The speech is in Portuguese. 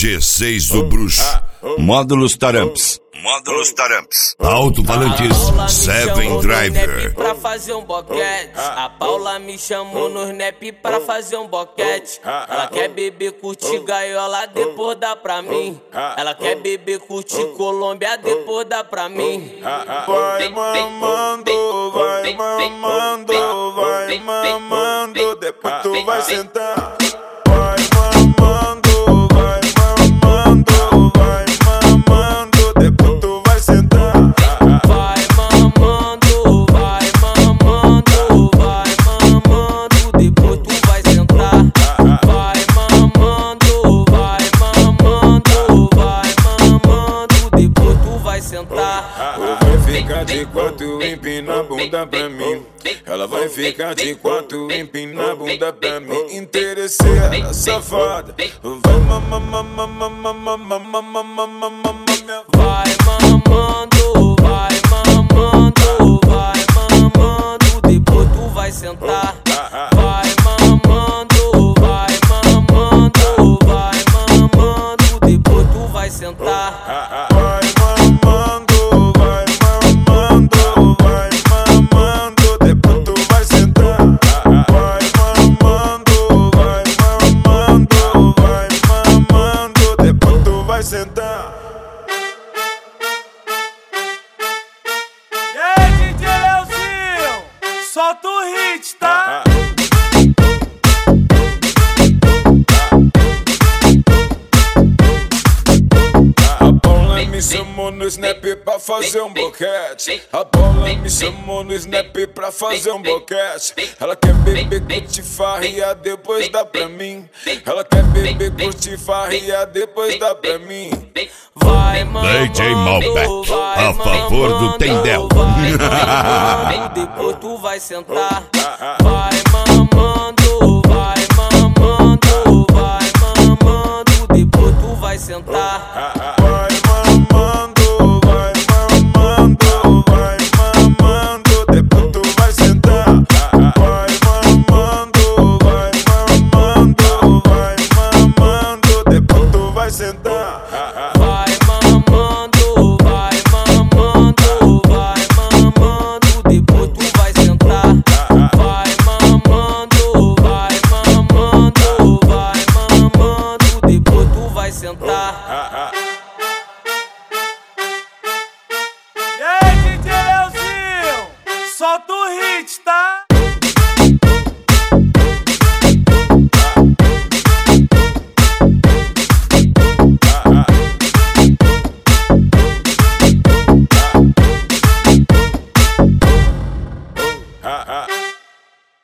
G6 do Bruxo. Módulos Taramps. Alto-falantes 7 Driver. Pra fazer um boquete. A Paula me chamou no snap pra fazer um boquete. Ela quer beber, curtir gaiola, depois dá pra mim. Ela quer beber, curtir Colômbia, depois dá pra mim. Vai mamando, vai mamando, vai mamando, depois tu vai sentar. Vai mamando, vai mamando, vai mamando, depois tu vai sentar. Vai mamando, vai mamando, vai mamando, depois tu vai sentar. Vai mamando, vai mamando, vai mamando, depois tu vai sentar. Vai ficar de quatro, empina a bunda pra mim. Ela vai ficar de quatro, empina a bunda pra mim. Interesseira, safada. Vai Vai mamando, vai mamando, vai mamando, depois tu vai sentar. Vai mamando, vai mamando, vai mamando, depois tu vai sentar. Vai mamando, vai mamando, vai mamando, depois tu vai sentar. Vai mamando, vai mamando, vai mamando, depois tu vai sentar. E aí, DJ Leozinho, solta o hit, tá? A Paula me chamou no snap pra fazer um boquete. A Paula me chamou no snap pra fazer um boquete. Ela quer beber, curtir farria, depois dá pra mim. Ela quer beber, curtir farria, depois dá pra mim. Vai mamando, DJ Malbec, a favor do Tendel. Depois tu vai sentar. Vai mamando.